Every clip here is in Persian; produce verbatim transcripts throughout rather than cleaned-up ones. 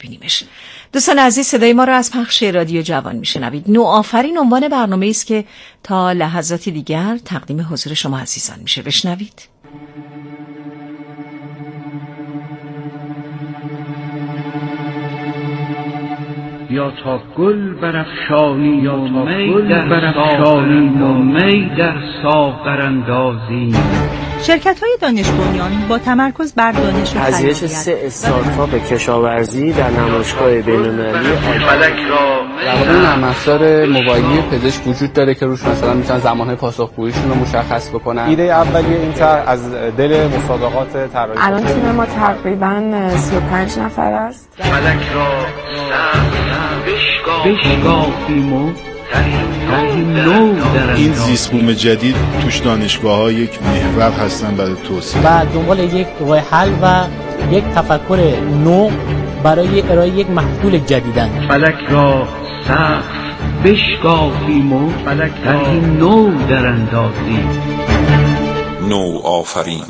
ببینیمش. دوستان عزیز، صدای ما را از پخش رادیو جوان میشنوید. نوآفرین عنوان برنامه است که تا لحظاتی دیگر تقدیم حضور شما عزیزان میشه. بشنوید. یا تا گل برافشانی یا تا گل برافشانی و می در ساغر اندازی. شرکت‌های دانش بنیان با تمرکز بر دانش و پذیرش سه استارتاپ کشاورزی در نمایشگاه بین‌المللی فلک را روابط نرم افزار موبایلی پزشک وجود داره که روش مثلا میتونن زمانهای پاسخگوییشون رو مشخص بکنن. ایده اولیه این طرح از دل مسابقات طراحی. الان تیم ما تقریباً سی و پنج نفر است. فلک را بشکافیم و این زیست بوم جدید توش دانشگاه‌ها یک محور هستن برای توسعه و دنبال یک راه حل و یک تفکر نو برای ارائه یک محصول جدیدن. فلک را سقف بشکافیم و فلک را نو در اندازیم. نو آفرین.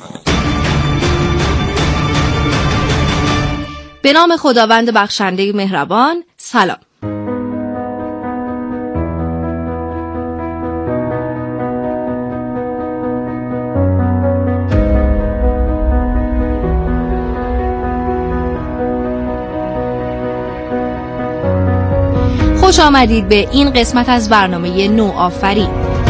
به نام خداوند بخشنده مهربان. سلام. خوش آمدید به این قسمت از برنامه نوآفرین.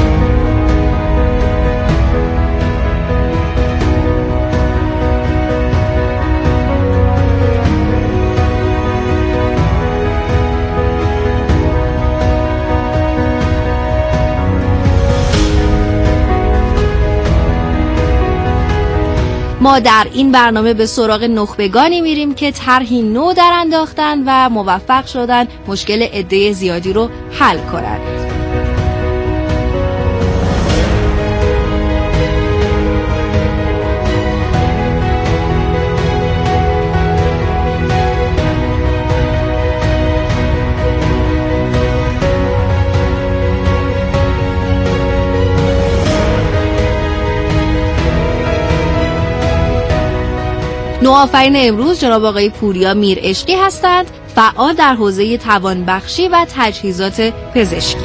ما در این برنامه به سراغ نخبگانی میریم که طرحی نو در انداختن و موفق شدن مشکل عده زیادی رو حل کنند. نوآفرین امروز جناب آقای پوریا میرعشقی هستند، فعال در حوزه توانبخشی و تجهیزات پزشکی.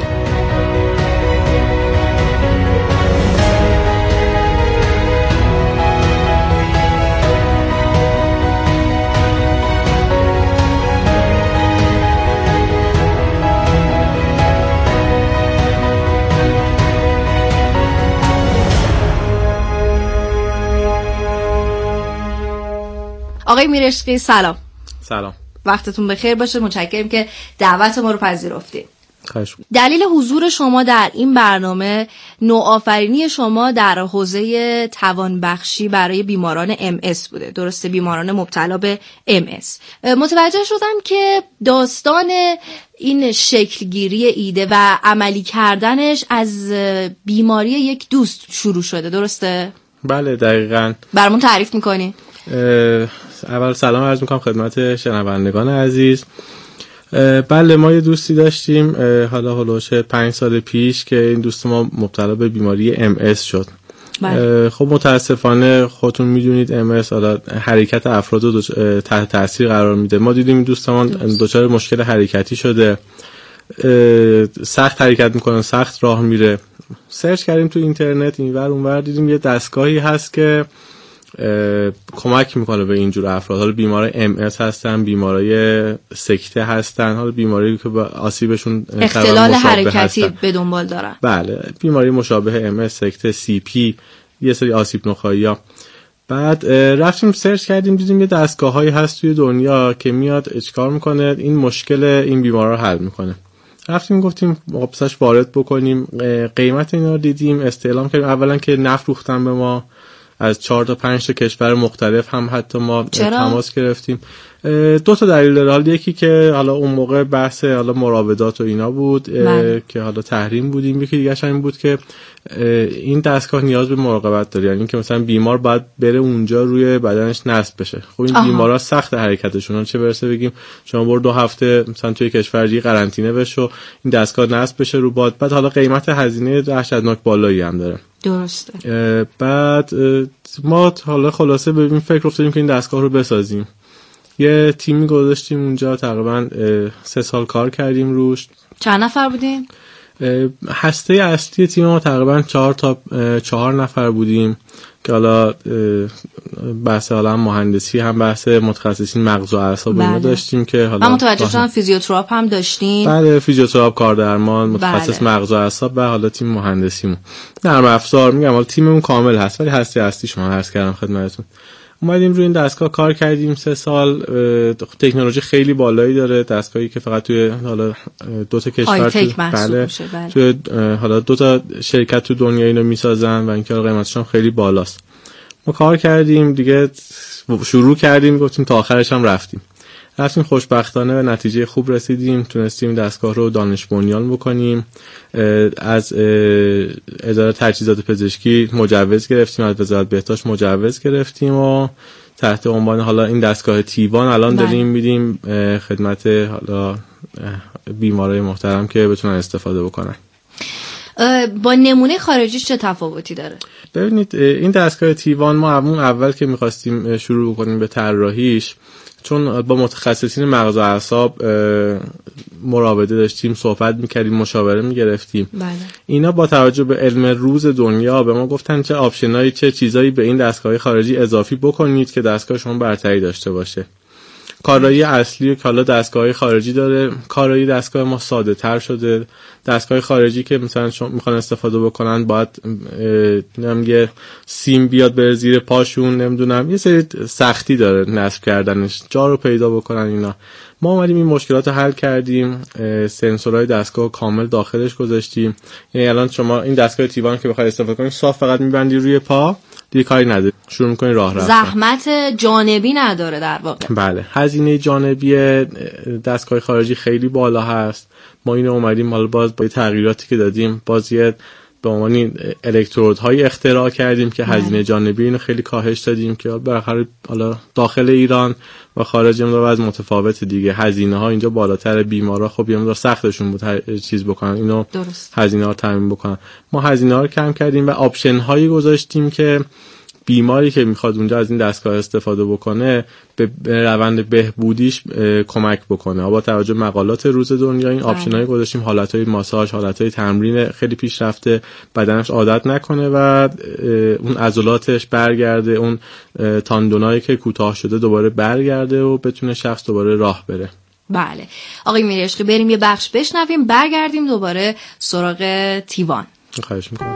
آقای میرعشقی سلام. سلام. وقتتون بخیر باشه. متشکرم که دعوت ما رو پذیرفتید. خواهش می‌کنم. دلیل حضور شما در این برنامه نوآفرینی شما در حوزه توانبخشی برای بیماران ام اس بوده. درسته، بیماران مبتلا به ام اس. متوجه شدم که داستان این شکلگیری ایده و عملی کردنش از بیماری یک دوست شروع شده. درسته؟ بله دقیقاً. برامون تعریف می‌کنی؟ اول سلام عرض میکنم خدمت شنوندگان عزیز. بله ما یه دوستی داشتیم حالا هلوش پنج سال پیش که این دوست ما مبتلا به بیماری ام اس شد. بله. خب متاسفانه خودتون میدونید ام اس حالا حرکت افراد رو تحت تاثیر قرار میده. ما دیدیم این دوستمون دچار مشکل حرکتی شده، سخت حرکت میکنه، سخت راه میره. سرچ کردیم تو اینترنت اینور اونور، دیدیم یه دستگاهی هست که کمک میکنه به اینجور افراد. حالا بیمارای ام اس هستن، بیمارای سکته هستن، حالا بیماری که با آسیبشون اختلال حرکتی به دنبال دارن. بله، بیماری مشابه ام اس، سکته، سی پی، یه سری آسیب نخایی‌ها. بعد رفتیم سرچ کردیم، دیدیم یه دستگاهایی هست توی دنیا که میاد چیکار میکنه، این مشکل این بیمارا رو حل میکنه. رفتیم گفتیم واپسش وارد بکنیم، قیمت اینا رو دیدیم، استعلام کردیم. اولا که نفروختن به ما، از چهار تا پنج تا کشور مختلف هم حتی ما چرا؟ تماس گرفتیم. دو تا دلیل داره. حالا یکی که حالا اون موقع بحث حالا مراودات و اینا بود که حالا تحریم بودیم. یکی دیگه این بود که این دستگاه نیاز به مراقبت داره، یعنی که مثلا بیمار باید بره اونجا روی بدنش نصب بشه. خب این بیمارا سخت حرکتشون، چه برسه بگیم شما برو دو هفته مثلا توی کشور دیگه قرنطینه بشو، این دستگاه نصب بشه رو باد. بعد حالا قیمت هزینه وحشتناک بالایی هم داره. درسته. بعد ما حالا خلاصه ببین فکر افتادیم که این دستگاه رو بسازیم. یه تیمی گذاشتیم اونجا، تقریبا سه سال کار کردیم روش. چند نفر بودین؟ هسته اصلی تیم ما تقریبا چهار تا چهار نفر بودیم که حالا بحث حالا هم مهندسی هم بحث متخصصین مغز و اعصاب بله. اینا داشتیم که حالا من متوجه شدم فیزیوتراپ هم داشتین. بله، فیزیوتراپ، کاردرمان، متخصص بله. مغز و اعصاب و حالا تیم مهندسیمون نرم افزار. میگم حالا تیممون کامل هست ولی هسته اصلی شما عرض کردم خدمتتون. اومدیم روی این دستگاه کار کردیم سه سال. تکنولوژی خیلی بالایی داره، دستگاهی که فقط توی حالا دو تا کشور تو بله, بله. توی حالا دو تا شرکت تو دنیا اینو میسازن و اینکه قیمتش هم خیلی بالاست. ما کار کردیم دیگه، شروع کردیم، گفتیم تا آخرش هم رفتیم. رفتیم خوشبختانه به نتیجه خوب رسیدیم، تونستیم دستگاه رو دانش بنیان بکنیم. از اداره تجهیزات پزشکی مجوز گرفتیم، از وزارت بهداشت مجوز گرفتیم و تحت عنوان حالا این دستگاه تیوان الان بله. داریم میدیم خدمت حالا بیمارای محترم که بتونن استفاده بکنن. با نمونه خارجی چه تفاوتی داره؟ ببینید این دستگاه تیوان ما همون اول که میخواستیم شروع کنیم به طراحیش، چون با متخصصین مغز و اعصاب مراوده داشتیم، صحبت میکردیم، مشاوره میگرفتیم. بله. اینا با توجه به علم روز دنیا به ما گفتن چه آپشنایی، چه چیزایی به این دستگاه خارجی اضافی بکنید که دستگاه شما برتری داشته باشه. کارایی اصلی که حالا دستگاه خارجی داره، کارایی دستگاه ما ساده تر شده. دستگاه خارجی که مثلا شما میخوان استفاده بکنن باید نمیگه سیم بیاد بره زیر پاشون، نمیدونم یه سری سختی داره نصب کردنش، جا رو پیدا بکنن اینا. ما اومدیم این مشکلات رو حل کردیم، سنسورهای دستگاه کامل داخلش گذاشتیم. یعنی الان شما این دستگاه تیوان که بخوای استفاده کنی صاف فقط میبندی روی پا، دیگه کاری نداره، شروع می‌کنی راه رفتن. زحمت جانبی نداره در واقع. بله، هزینه جانبی دستگاه خارجی خیلی بالا هست. ما اینو اومدیم حالا باز با تغییراتی که دادیم باز یه به عنوان الکترودهای اختراع کردیم که هزینه جانبی اینو خیلی کاهش دادیم که بالاخره حالا داخل ایران و خارج هم از متفاوت دیگه، هزینه ها اینجا بالاتر، بیمارا خب یه مقدار سختشون بود هر چیز بکنن، اینو هزینه ها تامین بکنن. ما هزینه ها رو کم کردیم و آپشن هایی گذاشتیم که بیماری که میخواد اونجا از این دستگاه استفاده بکنه به روند بهبودیش کمک بکنه. با توجه به مقالات روز دنیا این آپشنایی گذاشتیم، حالتهای ماساژ، حالتهای تمرین خیلی پیشرفته، بدنش عادت نکنه و اون عضلاتش برگرده، اون تاندونایی که کوتاه شده دوباره برگرده و بتونه شخص دوباره راه بره. بله آقای میرعشقی، بریم یه بخش بشنویم، برگردیم دوباره سراغ تیوان. خواهش میکنم.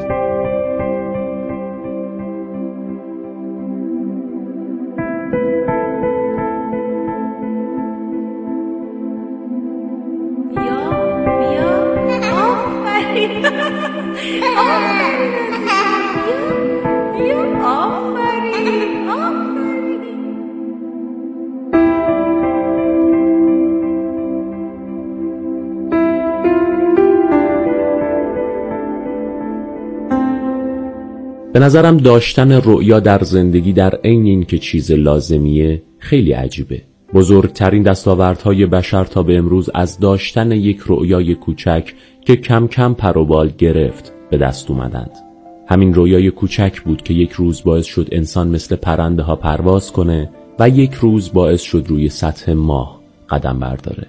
به نظرم داشتن رؤیا در زندگی در عین این که چیز لازمیه خیلی عجیبه. بزرگترین دستاوردهای بشر تا به امروز از داشتن یک رؤیای کوچک که کم کم پر و بال گرفت به دست اومدند. همین رؤیای کوچک بود که یک روز باعث شد انسان مثل پرنده ها پرواز کنه و یک روز باعث شد روی سطح ماه قدم برداره.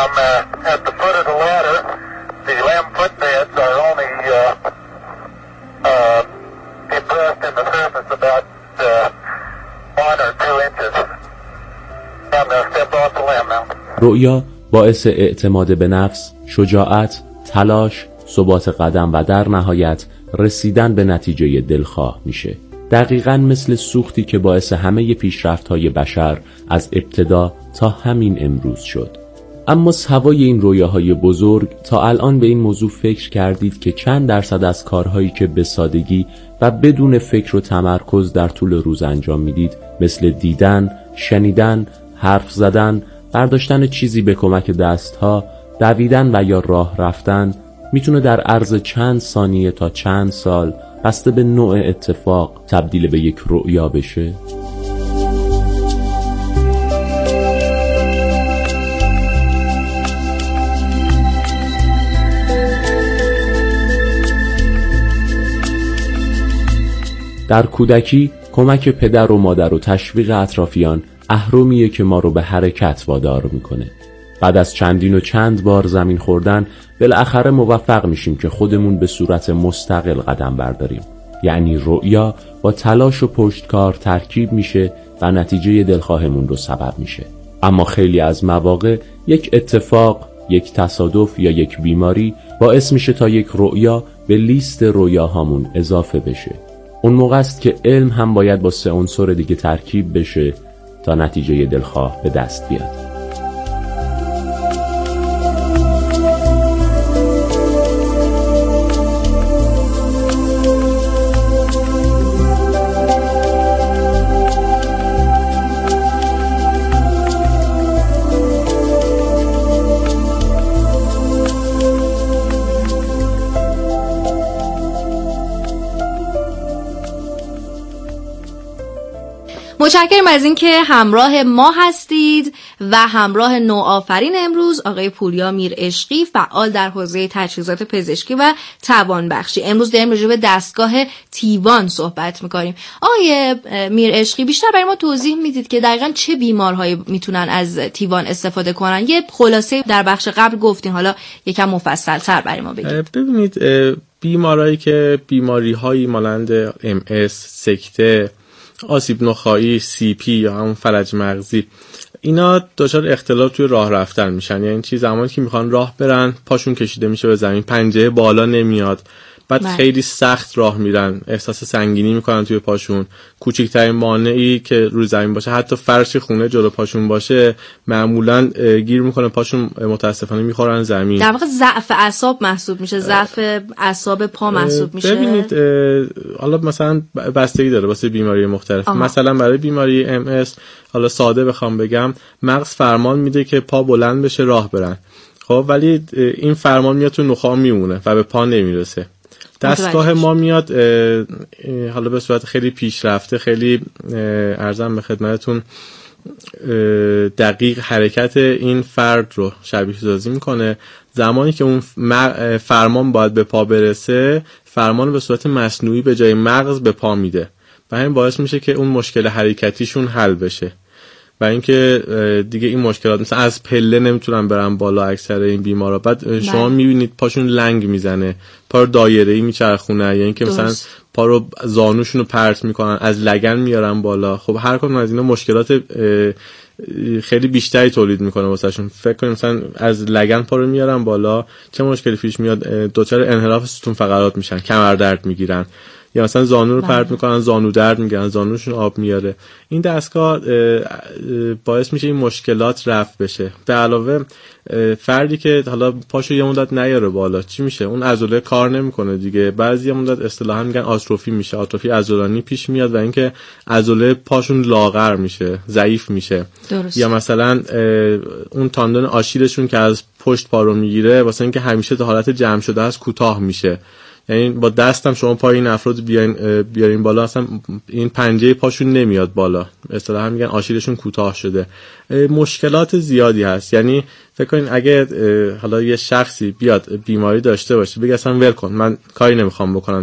رؤیا باعث اعتماد به نفس، شجاعت، تلاش، ثبات قدم و در نهایت رسیدن به نتیجه دلخواه میشه. دقیقاً مثل سوختی که باعث همه پیشرفت‌های بشر از ابتدا تا همین امروز شد. اما سوای این رویاهای بزرگ تا الان به این موضوع فکر کردید که چند درصد از کارهایی که به سادگی و بدون فکر و تمرکز در طول روز انجام میدید، مثل دیدن، شنیدن، حرف زدن، برداشتن چیزی به کمک دستها، دویدن و یا راه رفتن، میتونه در عرض چند ثانیه تا چند سال بسته به نوع اتفاق تبدیل به یک رؤیا بشه؟ در کودکی کمک پدر و مادر و تشویق اطرافیان اهرمیه که ما رو به حرکت وادار میکنه. بعد از چندین و چند بار زمین خوردن بالاخره موفق میشیم که خودمون به صورت مستقل قدم برداریم. یعنی رؤیا با تلاش و پشتکار ترکیب میشه و نتیجه دلخواهمون رو سبب میشه. اما خیلی از مواقع یک اتفاق، یک تصادف یا یک بیماری باعث میشه تا یک رؤیا به لیست رؤیاهامون اضافه بشه. اون موقع است که علم هم باید با سه عنصر دیگه ترکیب بشه تا نتیجه دلخواه به دست بیاد. متشکرم از اینکه همراه ما هستید و همراه نوآفرین امروز آقای پوریا میرعشقی، فعال در حوزه تجهیزات پزشکی و توانبخشی. امروز داریم راجع به دستگاه تیوان صحبت می‌کنیم. آقای میرعشقی، بیشتر برای ما توضیح میدید که دقیقاً چه بیمارهایی میتونن از تیوان استفاده کنن؟ یه خلاصه در بخش قبل گفتین، حالا یکم مفصل‌تر برای ما بگید. ببینید، بیمارایی که بیماری‌هایی مانند ام اس، سکته، آسیب نخاعی، سی پی یا همون فلج مغزی، اینا دچار اختلال توی راه رفتن میشن. یعنی چی؟ زمانی که میخوان راه برن پاشون کشیده میشه به زمین، پنجه بالا نمیاد، بعد بله. خیلی سخت راه میرن، احساس سنگینی میکنن توی پاشون. کوچکترین مانعی که روی زمین باشه، حتی فرش خونه جلو پاشون باشه، معمولا گیر میکنه پاشون، متاسفانه میخورن زمین. در واقع ضعف اعصاب محسوب میشه، ضعف اعصاب پا محسوب میشه. ببینید، حالا مثلا بستگی داره واسه بیماری مختلف. آها. مثلا برای بیماری ام اس، حالا ساده بخوام بگم، مغز فرمان میده که پا بلند بشه راه برن، خب ولی این فرمان میاد تو نخاع میمونه و به پا نمیرسه. دستگاه ما میاد حالا به صورت خیلی پیشرفته، خیلی عرضم به خدمتتون دقیق حرکت این فرد رو شبیه سازی میکنه. زمانی که اون فرمان باید به پا برسه، فرمان به صورت مصنوعی به جای مغز به پا میده و همین باعث میشه که اون مشکل حرکتیشون حل بشه. و اینکه دیگه این مشکلات، مثلا از پله نمیتونن برن بالا اکثر این بیمارا، بعد شما میبینید پاشون لنگ میزنه، پا رو دایره‌ای میچرخونه، یعنی اینکه مثلا پا رو زانوشون رو پرت میکنن، از لگن میارن بالا. خب هر کدوم از اینا مشکلات خیلی بیشتری تولید میکنه واسهشون. فکر کنیم مثلا از لگن پا رو میارن بالا، چه مشکلی پیش میاد؟ دچار انحراف ستون فقرات میشن، کمر درد میگیرن، یا مثلا زانو رو پرت میکنن، زانو درد میگیرن، زانوشون آب میاره. این دستگاه باعث میشه این مشکلات رفع بشه. به علاوه فردی که حالا پاشو یه مدت نیاره بالا، چی میشه؟ اون عضله کار نمیکنه دیگه. بعضی مدت اصطلاحا میگن آتروفی میشه، آتروفی عضلانی پیش میاد و اینکه عضله پاشون لاغر میشه، ضعیف میشه. درست. یا مثلا اون تاندون آشیلشون که از پشت پا رو میگیره، واسه اینکه همیشه تا حالت جمع شده است کوتاه میشه. یعنی با دستم شما پای این افراد بیاین بیارین بالا، اصلا این پنجه پاشون نمیاد بالا، اصطلاحا میگن آشیلشون کوتاه شده. مشکلات زیادی هست. یعنی فکر کنین اگه حالا یه شخصی بیاد بیماری داشته باشه، بگه اصلا ول کن، من کاری نمیخوام بکنم،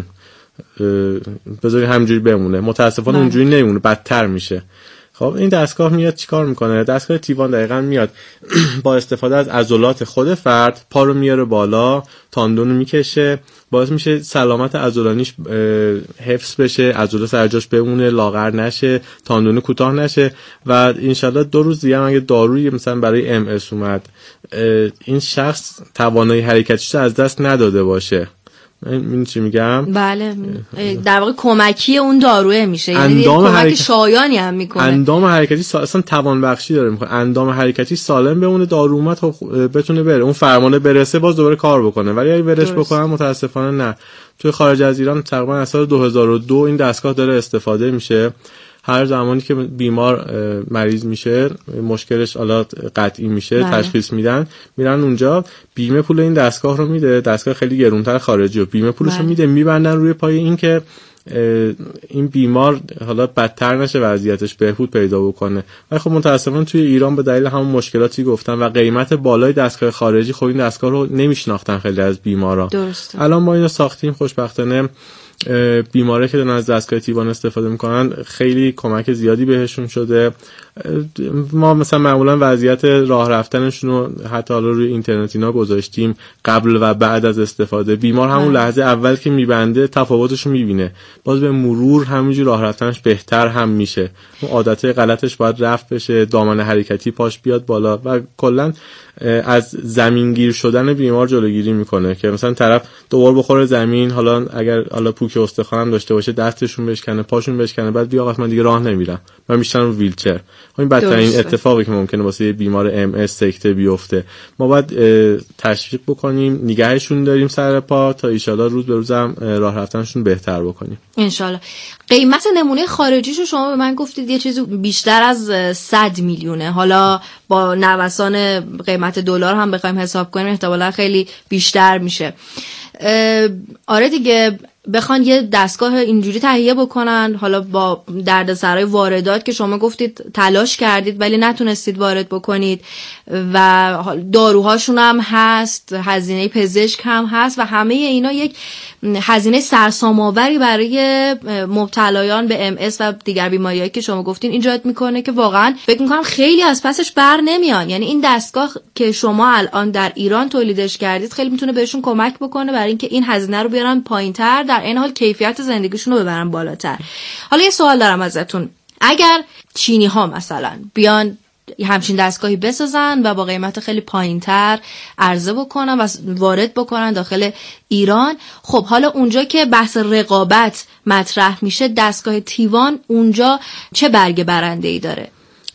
بذاری همینجوری بمونه، متاسفانه اونجوری نمیمونه، بدتر میشه. خب این دستگاه میاد چیکار میکنه؟ دستگاه تیوان دقیقاً میاد با استفاده از عضلات خود فرد پا رو میاره بالا، تاندون رو میکشه، باعث میشه سلامت عضلانیش حفظ بشه، عضله سر جاش بمونه، لاغر نشه، تاندون کوتاه نشه و انشالله دو روز دیگه اگه دارویی مثلا برای ام اس اومد، این شخص توانایی حرکتیش از دست نداده باشه. این چی میگم؟ بله، در واقع کمکی اون داروه میشه، یعنی کمک حرکت... شایانی هم میکنه. اندام حرکتی سا... اصلا توان بخشی داره میکنه، اندام حرکتی سالم بمونه، دارو اومد بتونه بره، اون فرمانه برسه باز دوباره کار بکنه. ولی اگه برش بکنن متاسفانه نه. توی خارج از ایران تقریبا از سال دو هزار و دو این دستگاه داره استفاده میشه. هر زمانی که بیمار مریض میشه، مشکلش حالا قطعی میشه، بله. تشخیص میدن، میرن اونجا، بیمه پول این دستگاه رو میده، دستگاه خیلی گرونتر خارجی و بیمه پولش رو بله. میده، میبندن روی پای این که این بیمار حالا بدتر نشه، وضعیتش بهبود پیدا بکنه. ولی خب متاسفانه توی ایران به دلیل همون مشکلاتی گفتم و قیمت بالای دستگاه خارجی، خب این دستگاه رو نمیشناختن خیلی از بیمارا. درسته. الان ما اینو ساختیم، خوشبختانه بیماره که دارن از دستگاه تیوان استفاده میکنن خیلی کمک زیادی بهشون شده. ما مثلا معمولا وضعیت راه رفتنشون رو حتی حالا روی اینترنت اینا گذاشتیم قبل و بعد از استفاده. بیمار همون لحظه اول که میبنده تفاوتش رو میبینه، باز به مرور همینجوری راه رفتنش بهتر هم میشه، اون عادت غلطش باید رفع بشه، دامن حرکتی پاش بیاد بالا و کلا از زمینگیر شدن بیمار جلوگیری میکنه که مثلا طرف دوبار بخوره زمین، حالا اگر حالا پوک استخوان هم داشته باشه دستشون بشکنه پاشون بشکنه، بعد بیا آقا من دیگه راه نمیرم من میشتم رو ویلچر. این بدترین اتفاقی که ممکنه واسه یه بیمار ام اس سکته بیفته. ما باید تشویق بکنیم، نگهشون داریم سر پا تا ان شاءالله روز به روز هم راه رفتنشون بهتر بکنیم ان شاءالله. قیمت نمونه خارجیشو شما به من گفتید یه چیزی بیشتر از صد میلیونه، حالا با نوسان قیمت دلار هم بخوایم حساب کنیم احتمالاً خیلی بیشتر میشه. آره دیگه، بخوان یه دستگاه اینجوری تهیه بکنن، حالا با دردسرای واردات که شما گفتید تلاش کردید ولی نتونستید وارد بکنید و داروهاشون هم هست، هزینه پزشک هم هست و همه اینا یک هزینه سرسام‌آوری برای مبتلایان به ام اس و دیگر بیماریایی که شما گفتین ایجاد میکنه که واقعا فکر میکنم خیلی از پسش بر نمیان. یعنی این دستگاه که شما الان در ایران تولیدش کردید خیلی میتونه بهشون کمک بکنه برای اینکه این هزینه رو بیارن پایین‌تر، در این حال کیفیت زندگیشون رو ببرن بالاتر. حالا یه سوال دارم ازتون، اگر چینی ها مثلا بیان همچین دستگاهی بسازن و با قیمت خیلی پایینتر عرضه بکنن و وارد بکنن داخل ایران، خب حالا اونجا که بحث رقابت مطرح میشه، دستگاه تیوان اونجا چه برگ برنده‌ای داره؟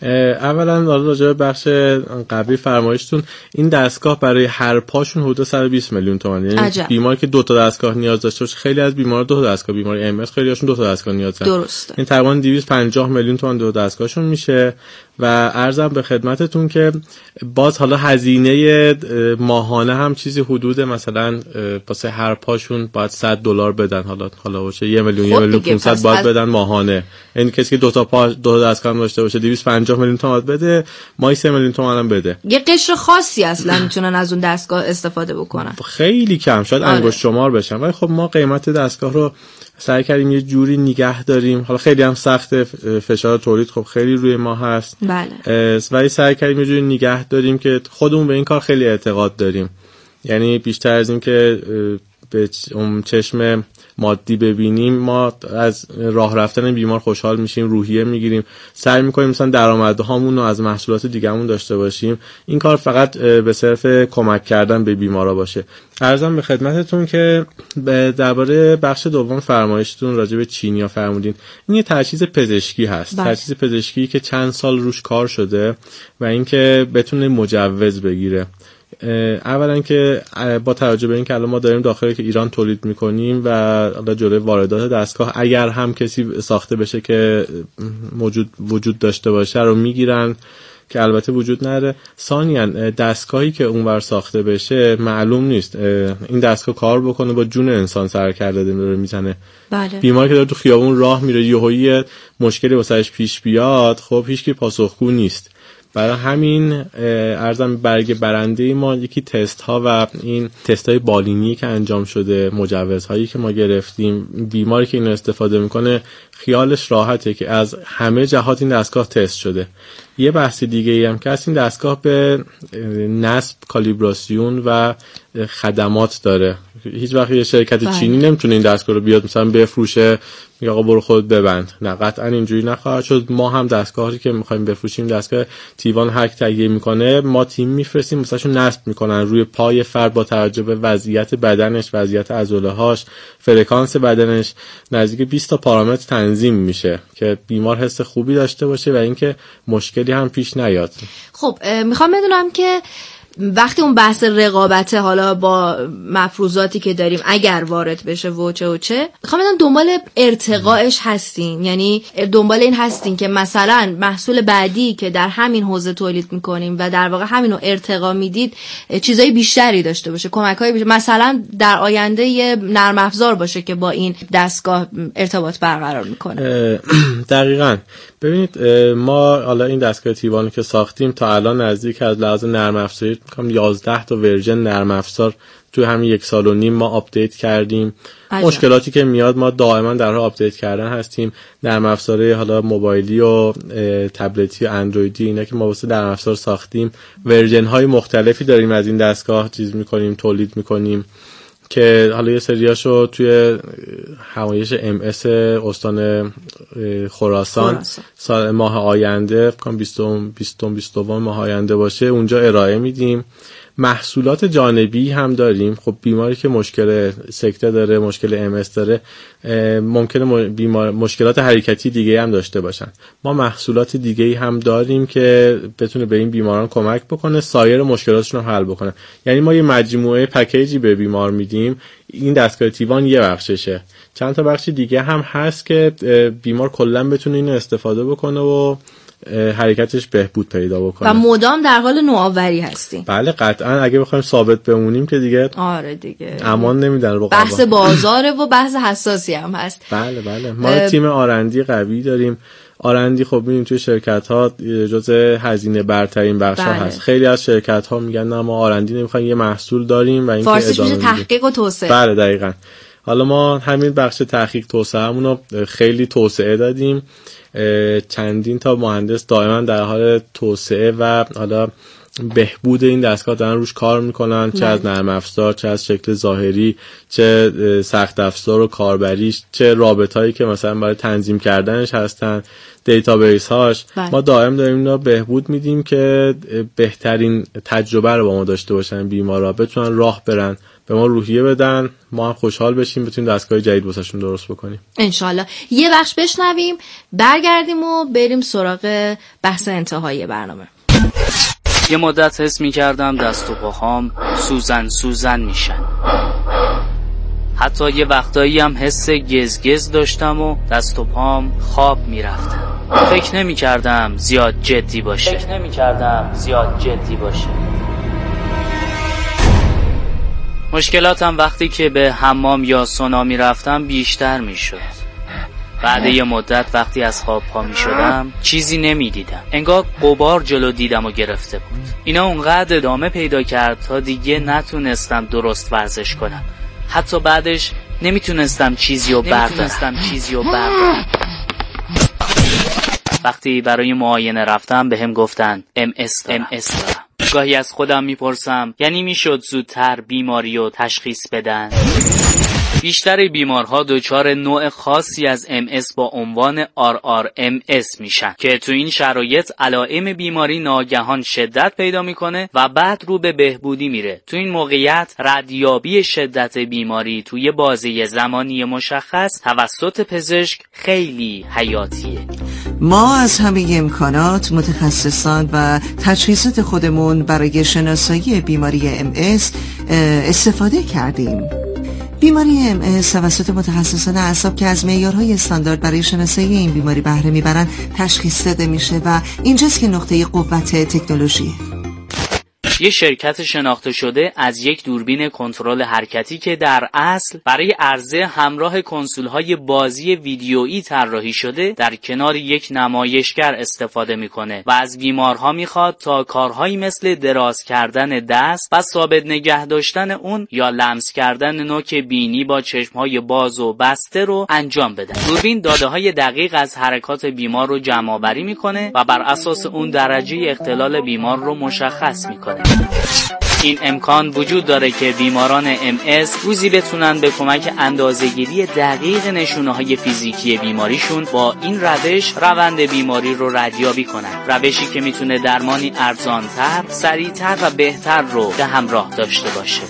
اولا راجع به بخش قبلی فرمایشتون، این دستگاه برای هر پاشون حدود صد و بیست میلیون تومان، یعنی بیماری که دو تا دستگاه نیاز داشته باشه، خیلی از بیمارا دو تا دستگاه، بیماری ام اس خیلی هاشون دو تا دستگاه نیاز دارن. درسته. این تقریبا دویست و پنجاه میلیون تومان دو دستگاهشون میشه و عرضم به خدمتتون که باز حالا هزینه ماهانه هم چیزی حدود مثلا واسه هر پاشون باید صد دلار بدن، حالا حالا باشه یک میلیون یک میلیون پانصد باید بدن ماهانه. این کسی که دو تا پا دو تا دستگاه داشته باشه دویست و پنجاه میلیون تومان بده، مای سه میلیون تومان هم بده. یه قشر خاصی اصلا میتونن از اون دستگاه استفاده بکنن، خیلی کم، شاید آره. انگشت شمار بشن، ولی خب ما قیمت دستگاه رو سعی کردیم یه جوری نگه داریم. حالا خیلی هم سخت، فشار تولید خب خیلی روی ما هست، بله، ولی سعی کردیم یه جوری نگه داریم که خودمون به این کار خیلی اعتقاد داریم. یعنی بیشتر از این که به چشم مادی ببینیم، ما از راه رفتن بیمار خوشحال میشیم، روحیه میگیریم، سعی میکنیم مثلا درآمدهامون رو از محصولات دیگه‌مون داشته باشیم. این کار فقط به صرف کمک کردن به بیمارا باشه. عرضم به خدمتتون که درباره بخش دوم فرمایشتون راجع به چینیا فرمودین، این یه تجهیز پزشکی هست، تجهیز پزشکی که چند سال روش کار شده و اینکه بتونه مجوز بگیره. اولا که با توجه به اینکه الان ما داریم داخل که ایران تولید میکنیم و الان جلوی واردات دستگاه اگر هم کسی ساخته بشه که موجود وجود داشته باشه رو میگیرن که البته وجود نداره. ثانیاً دستگاهی که اونور ساخته بشه معلوم نیست این دستگاه کار بکنه با جون انسان سر کرده داره میزنه. بله. بیماری که داره تو خیابون راه میره یهویی مشکلی واسش پیش بیاد، خب هیچکی پاسخگو نیست. برای همین ارزم برگ برنده ما یکی تست ها و این تست های بالینی که انجام شده، مجوزهایی که ما گرفتیم، بیماری که اینو استفاده میکنه خیالش راحته که از همه جهات این دستگاه تست شده. یه بحث دیگه ای هم که از این دستگاه به نصب، کالیبراسیون و خدمات داره. هیچ وقت یه شرکت باید. چینی نمیتونه این دستگاه رو بیاد مثلا بفروشه میگه آقا برو خود ببند، نه قطعا اینجوری نخواهد شد. ما هم دستگاهی که میخوایم بفروشیم، دستگاه تیوان هک تهیه میکنه، ما تیم میفرستیم مثلا نصب میکنن روی پای فرد با توجه به وضعیت بدنش، وضعیت عضله‌هاش، فرکانس بدنش، نزدیک بیست تا پارامتر تنظیم میشه که بیمار حس خوبی داشته باشه و اینکه مشکلی هم پیش نیاد. خب میخوام بدونم که وقتی اون بحث رقابته حالا با مفروضاتی که داریم اگر وارد بشه و چه و چه، میخوام بدونم دنبال ارتقاءش هستین؟ یعنی دنبال این هستین که مثلا محصول بعدی که در همین حوزه تولید میکنیم و در واقع همینو ارتقا میدید چیزای بیشتری داشته باشه، کمک‌های بیشتر، مثلا در آینده یه نرم افزار باشه که با این دستگاه ارتباط برقرار میکنه؟ دقیقاً ببینید ما حالا این دستگاه تیوانی که ساختیم تا الان نزدیک از لحاظ نرم افزاری میگم یازده تا ورژن نرم افزار تو همین یک سال و نیم ما آپدیت کردیم. عجب. مشکلاتی که میاد ما دائما در حال آپدیت کردن هستیم. نرم افزاره حالا موبایلی و تبلتی و اندرویدی اینا که ما واسه نرم افزار ساختیم ورژن های مختلفی داریم از این دستگاه چیز میکنیم تولید میکنیم که حالا یه سریاشو توی همایش ام اس استان خراسان سال ماه آینده فکر کنم بیستم بیستم بیستم ماه آینده باشه اونجا ارائه میدیم. محصولات جانبی هم داریم. خب بیماری که مشکل سکته داره مشکل ام اس داره ممکنه بیمار مشکلات حرکتی دیگه هم داشته باشن. ما محصولات دیگه هم داریم که بتونه به این بیماران کمک بکنه سایر مشکلاتشون رو حل بکنه. یعنی ما یه مجموعه پکیجی به بیمار میدیم. این دستگاه تیوان یه بخششه. چند تا بخش دیگه هم هست که بیمار کلا بتونه اینو استفاده بکنه و حرکتش بهبود پیدا بکنه و مدام در حال نوآوری هستیم. بله قطعا اگه بخوایم ثابت بمونیم که دیگه آره دیگه امان نمیدن رقبا. بحث بازاره و بحث حساسی هم هست. بله بله ما اه... تیم آرندی قوی داریم. آرندی خب میبینیم توی شرکت ها جزء هزینه برترین بخش ها هست. خیلی از شرکت ها میگن نه ما آرندی نمیخوایم یه محصول داریم و این که فارسیش میشه تحقیق و توسعه. بله دقیقاً. حالا ما همین بخش تحقیق توسعه همون رو خیلی توسعه دادیم. چندین تا مهندس دائما در حال توسعه و حالا بهبود این دستگاه دارن روش کار میکنن، چه از نرم افزار، چه از شکل ظاهری، چه سخت افزار و کاربریش، چه رابطه‌ای که مثلا برای تنظیم کردنش هستن، دیتابیس هاش. بله. ما دائم داریم اینا بهبود میدیم که بهترین تجربه رو با ما داشته باشن بیمارا، بتونن راه برن، به ما روحیه بدن، ما هم خوشحال بشیم، بتونیم دستگاه جدید واسهشون درست بکنیم انشالله. یه بخش بشنویم برگردیم و بریم سراغ بحث انتهایی برنامه. یه مدت حس می‌کردم دست و پاهام سوزن سوزن میشن. حتی یه وقتایی هم حس گزگز داشتم و دست و پام خواب میرفتن. فکر نمی‌کردم زیاد جدی باشه. فکر نمی‌کردم زیاد جدی باشه. مشکلاتم وقتی که به حمام یا سونا میرفتم بیشتر میشد. بعد یه مدت وقتی از خواب پا می شدم چیزی نمی دیدم. انگار غبار جلو دیدم و گرفته بود. اینا اونقدر ادامه پیدا کرد تا دیگه نتونستم درست ورزش کنم. حتی بعدش نمیتونستم چیزی رو بردارم. چیزی رو بردارم. وقتی برای معاینه رفتم بهم گفتن ام اس دارم. ام اس دارم. گاهی از خودم میپرسم یعنی میشد زودتر بیماری رو تشخیص بدن؟ بیشتر بیمارها دچار نوع خاصی از ام اس با عنوان آر آر ام اس میشن که تو این شرایط علائم بیماری ناگهان شدت پیدا میکنه و بعد رو به بهبودی میره. تو این موقعیت ردیابی شدت بیماری توی بازه زمانی مشخص توسط پزشک خیلی حیاتیه. ما از همه امکانات، متخصصان و تجهیزات خودمون برای شناسایی بیماری ام اس استفاده کردیم. بیماری ام اس توسط متخصصان اعصاب که از معیارهای استاندارد برای شناسایی این بیماری بهره میبرن تشخیص داده میشه و اینجاست که نقطه قوت تکنولوژیه. یه شرکت شناخته شده از یک دوربین کنترل حرکتی که در اصل برای عرضه همراه کنسول‌های بازی ویدیویی طراحی شده در کنار یک نمایشگر استفاده میکنه و از بیمارها میخواد تا کارهایی مثل دراز کردن دست و ثابت نگه داشتن اون یا لمس کردن نوک بینی با چشم‌های باز و بسته رو انجام بدن. دوربین داده‌های دقیق از حرکات بیمار رو جمع‌آوری میکنه و بر اساس اون درجه اختلال بیمار رو مشخص میکنه. این امکان وجود داره که بیماران ام اس روزی بتونن به کمک اندازه‌گیری دقیق نشونه‌های فیزیکی بیماریشون با این روش روند بیماری رو ردیابی کنن. روشی که میتونه درمانی ارزان‌تر، سریع‌تر و بهتر رو به همراه داشته باشه.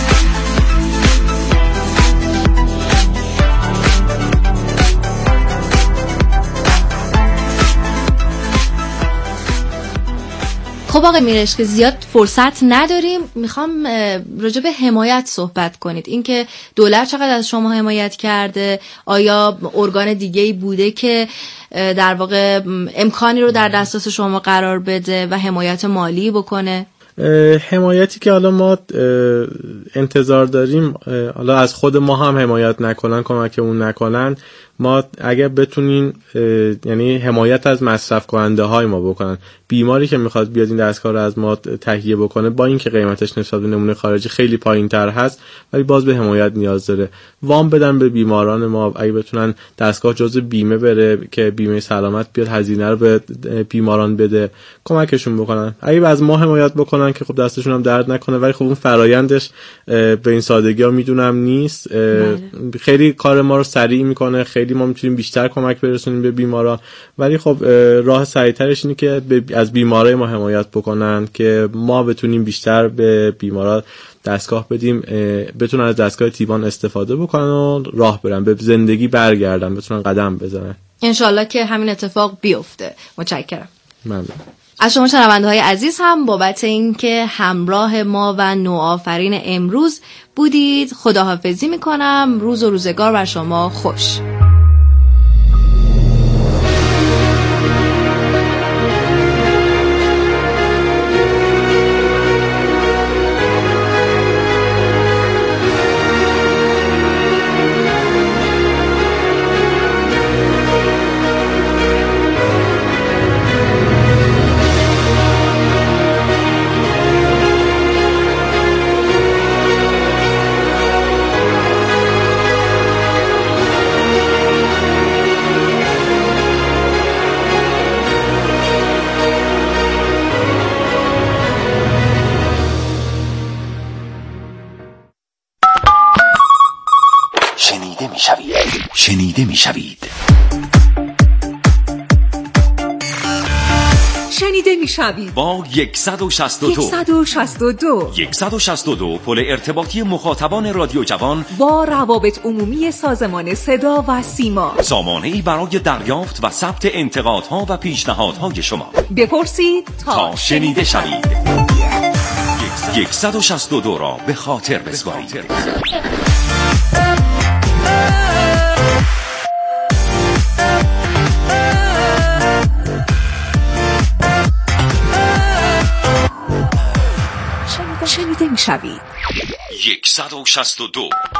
خب آقای میرش که زیاد فرصت نداریم، میخوام راجع به حمایت صحبت کنید. اینکه دولت چقدر از شما حمایت کرده، آیا ارگان دیگه‌ای بوده که در واقع امکانی رو در دسترس شما قرار بده و حمایت مالی بکنه؟ حمایتی که حالا ما انتظار داریم، حالا از خود ما هم حمایت نکنن، کمکمون نکنن، ما اگر بتونیم یعنی حمایت از مصرف کننده های ما بکنن، بیماری که میخواد بیاد این دستگاه رو از ما تهیه بکنه با اینکه قیمتش نسبت به نمونه خارجی خیلی پایین‌تر هست ولی باز به حمایت نیاز داره، وام بدن به بیماران ما اگه بتونن دستگاه جزء بیمه بره که بیمه سلامت بیاد هزینه رو به بیماران بده، کمکشون بکنن. اگه از ما حمایت بکنن که خب دستشون هم درد نکنه، ولی خب اون فرایندش به این سادگی ها میدونم نیست. خیلی کار ما رو سریع میکنه، خیلی ما میتونیم بیشتر کمک برسونیم به بیماران، ولی خب راه سریعترش اینه که از بیمارای ما حمایت بکنن که ما بتونیم بیشتر به بیماران دستگاه بدیم، بتونن از دستگاه تیوان استفاده بکنن و راه برن، به زندگی برگردن، بتونن قدم بزنن. انشالله که همین اتفاق بیفته. متشکرم. ممنون. از شما شنونده‌های عزیز هم بابت اینکه همراه ما و نوآفرین امروز بودید خداحافظی میکنم. روز و روزگار بر شما خوش. شنیده می شوید. شنیده می شوید با صد و شصت و دو صد و شصت و دو صد و شصت و دو پل ارتباطی مخاطبان رادیو جوان با روابط عمومی سازمان صدا و سیما، سامانه‌ای برای دریافت و ثبت انتقادها و پیشنهادهای شما. بپرسید تا, تا شنیده شوید. صد و شصت و دو را به خاطر بسپارید. شنیده می شوید. صد و شصت و دو